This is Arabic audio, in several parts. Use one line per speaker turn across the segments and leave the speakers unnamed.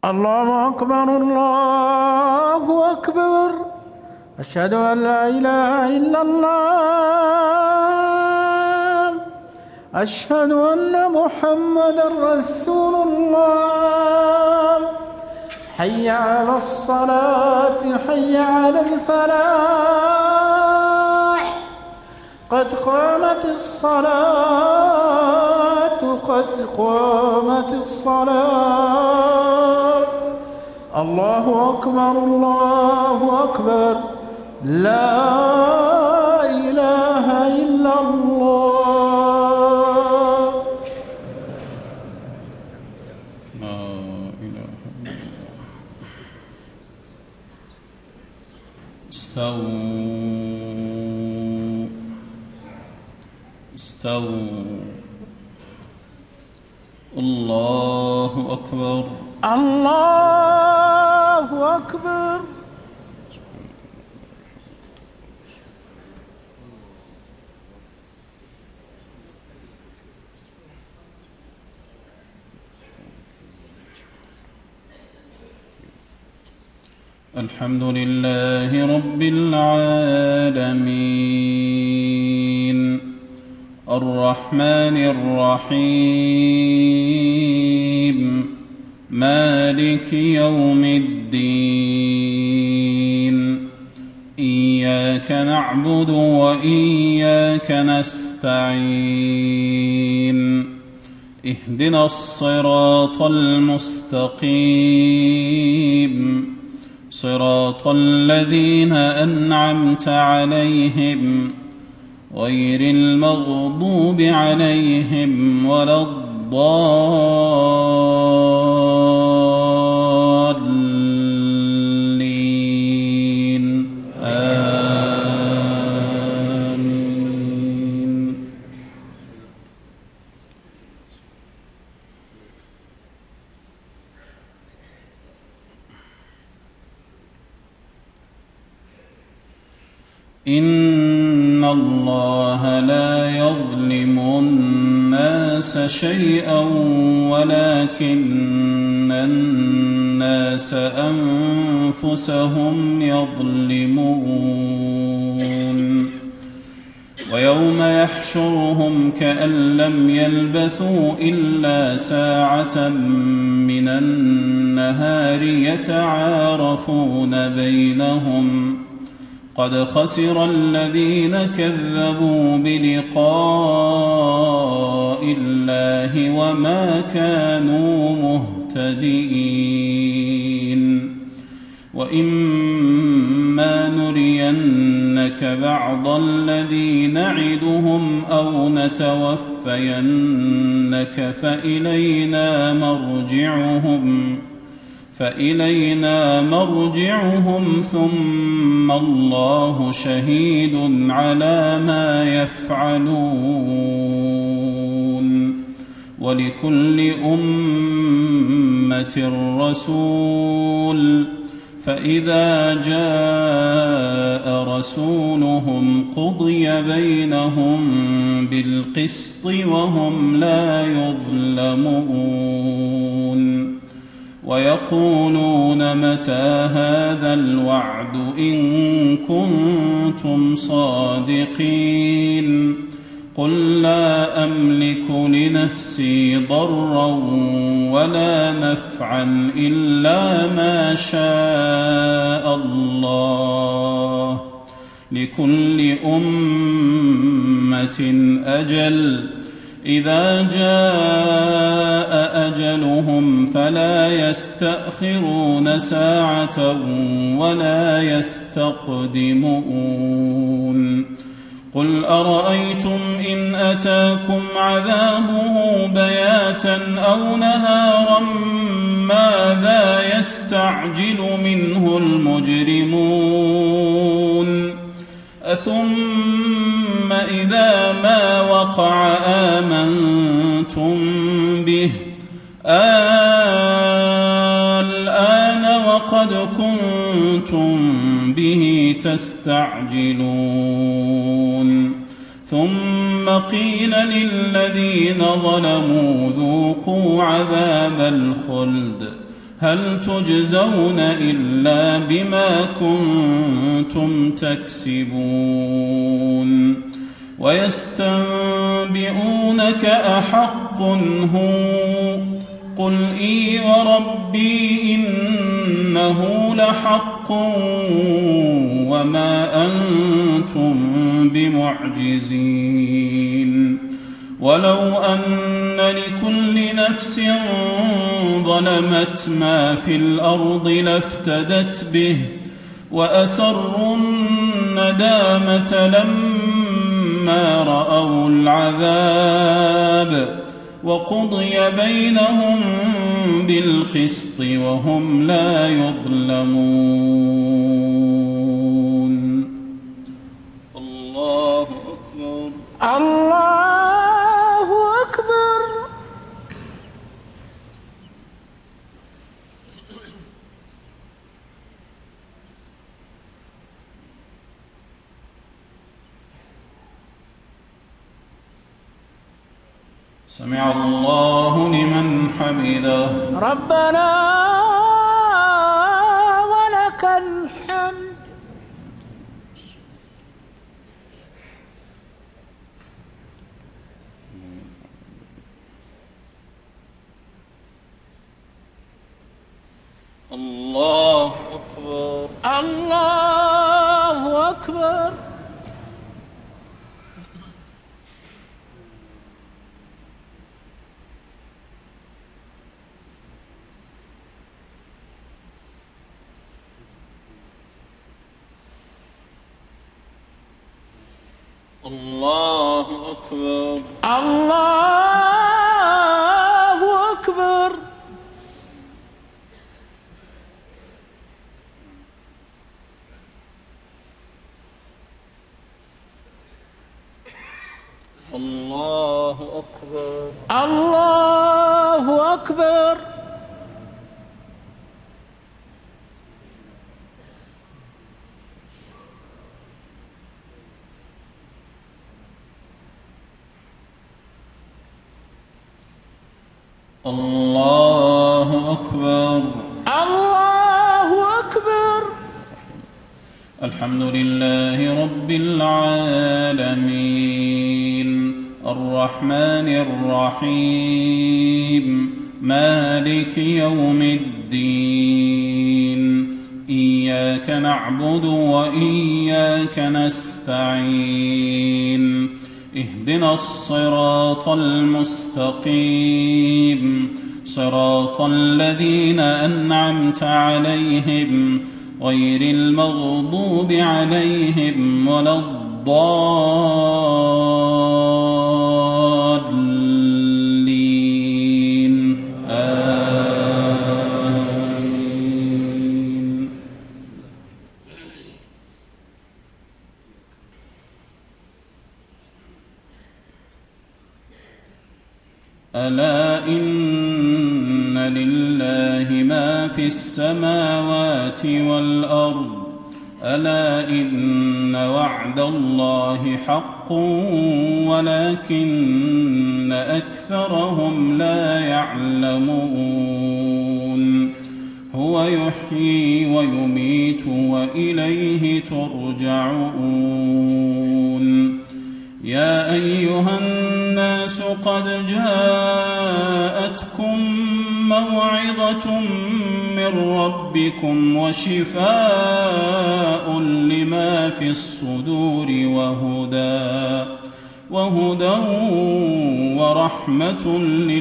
الله أكبر الله أكبر. أشهد أن لا إله إلا الله. أشهد أن محمدا رسول الله. حي على الصلاة حي على الفلاح. قد قامت الصلاة قد قامت الصلاة. الله أكبر الله أكبر. لا إله إلا الله.
لا إله إلا الله. استووا. الله أكبر
الله أكبر.
الحمد لله رب العالمين الرحمن الرحيم مالك يوم الدين. إياك نعبد وإياك نستعين. اهدنا الصراط المستقيم صراط الذين أنعمت عليهم غير المغضوب عليهم ولا الضالين. آمين. إن الله لا يظلم الناس شيئا ولكن الناس أنفسهم يظلمون. ويوم يحشرهم كأن لم يلبثوا إلا ساعة من النهار يتعارفون بينهم قد خسر الذين كذبوا بلقاء الله وما كانوا مهتدين. وإما نرينك بعض الذي نعدهم أو نتوفينك فإلينا مرجعهم ثم الله شهيد على ما يفعلون. ولكل أمة رسول فإذا جاء رسولهم قضي بينهم بالقسط وهم لا يظلمون. ويقولون متى هذا الوعد إن كنتم صادقين. قل لا أملك لنفسي ضرا ولا نفعا إلا ما شاء الله. لكل أمة أجل إذا جاء أجلهم فلا يستأخرون ساعة ولا يستقدمون. قل أرأيتم إن أتاكم عذابه بياتا أو نهارا ماذا يستعجل منه المجرمون. أثم إذا ما وقع آمنتم به الآن وقد كنتم به تستعجلون. ثم قيل للذين ظلموا ذوقوا عذاب الخلد هل تجزون إلا بما كنتم تكسبون ويستنبئونك أحق هو قل إي وربي إنه لحق وما أنتم بمعجزين ولو أن لكل نفس ظلمت ما في الأرض لافتدت به وأسروا الندامة لما رأوا العذاب وقضي بينهم بالقسط وهم لا يظلمون. الله أكبر.
الله أكبر.
سمع الله لمن حمده.
ربنا ولك الحمد.
الله أكبر.
الله أكبر.
الله أكبر.
الله أكبر.
الله أكبر.
الله أكبر.
الله أكبر.
الله أكبر.
الحمد لله رب العالمين الرحمن الرحيم مالك يوم الدين إياك نعبد وإياك نستعين اهدنا الصراط المستقيم صراط الذين أنعمت عليهم غير المغضوب عليهم ولا الضالين آمين. ألا إن لله ما في السماوات والأرض ألا إن وعد الله حق ولكن أكثرهم لا يعلمون هو يحيي ويميت وإليه ترجعون. يا أيها الناس قد جاءتكم موعظة من ربكم وشفاء لما في الصدور وهدى ورحمة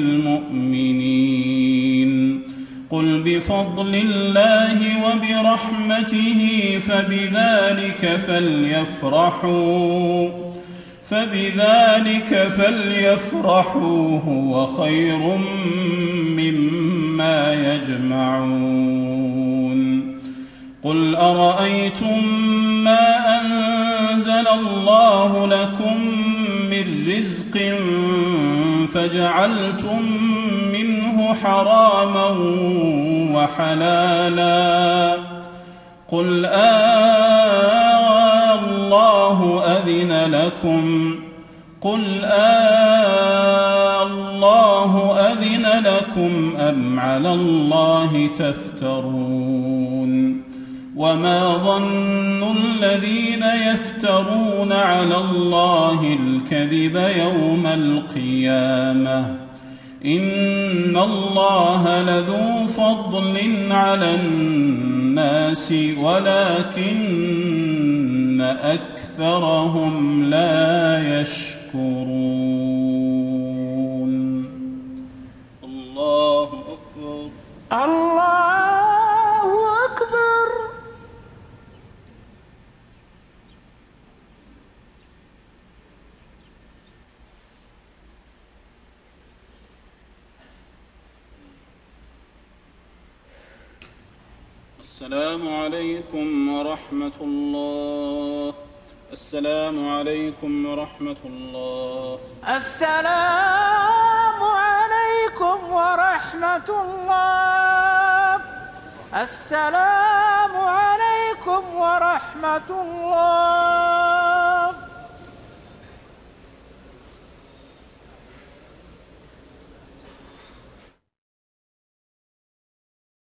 للمؤمنين. قل بفضل الله وبرحمته فبذلك فليفرحوا هو خير مما يجمعون. قل أرأيتم ما أنزل الله لكم من رزق فجعلتم منه حراما وحلالا قل الله أذن لكم قل الله الله أذن لكم أم على الله تفترون وما ظن الذين يفترون على الله الكذب يوم القيامة إن الله لذو فضل على الناس ولكن أكثرهم لا يشكرون الله أكبر
الله أكبر.
السلام عليكم ورحمة الله. السلام عليكم ورحمة الله.
السلام عليكم ورحمة الله. السلام عليكم ورحمة الله.